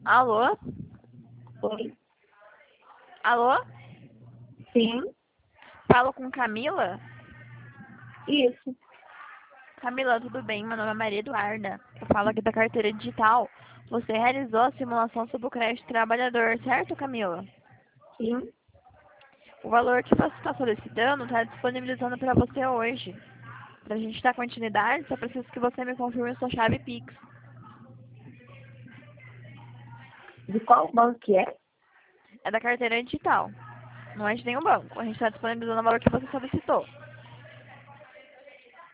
Alô? Oi, Alô? sim, Falo com Camila? isso. Camila, tudo bem? Meu nome é Maria Eduarda. Eu falo aqui da carteira digital. Você realizou a simulação sobre o crédito trabalhador, certo, Camila? Sim. O valor que você está solicitando está disponibilizando para você hoje. Para a gente dar continuidade, só preciso que você me confirme sua chave Pix. De qual banco que é? É da carteira digital. Não é de nenhum banco. A gente está disponibilizando o valor que você solicitou.